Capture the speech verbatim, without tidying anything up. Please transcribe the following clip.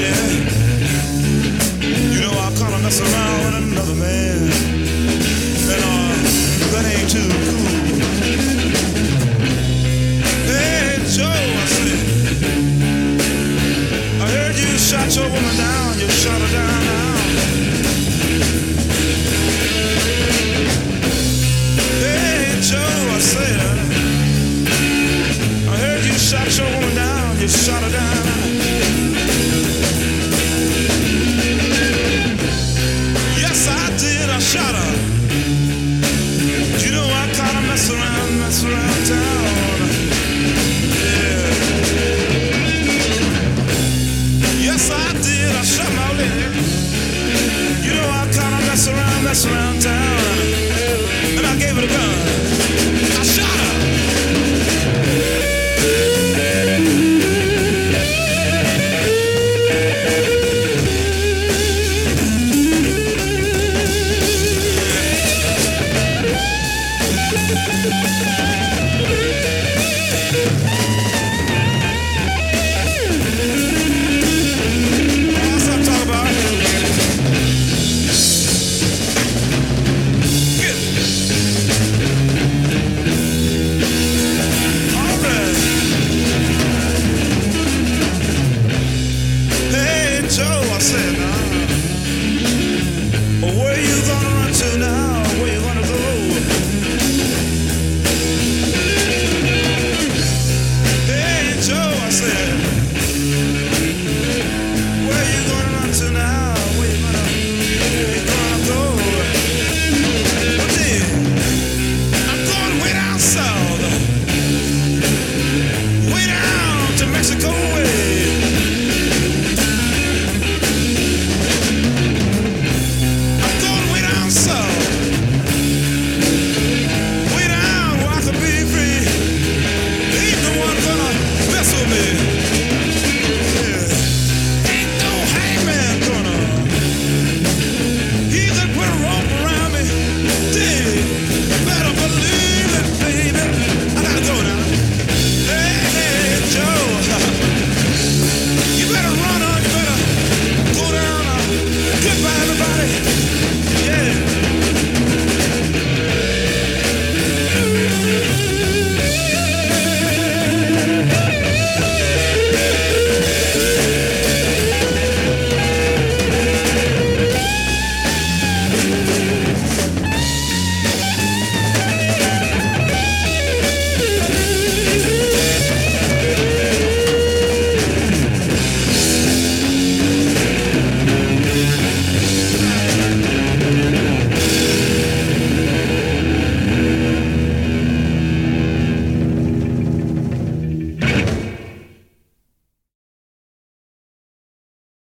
You know I kinda mess around with another man, and uh, that ain't too cool. Hey Joe, I said, I heard you shot your woman down, you shot her down now. Hey Joe, I said, I heard you shot your woman down, you shot her down now. Yes, I did, I shot her. You know I kinda mess around, mess around town. Yeah. Yes, I did, I shot my lady. You know I kinda mess around, mess around town. And I gave it a gun. I shot her. Joe, I said, nah.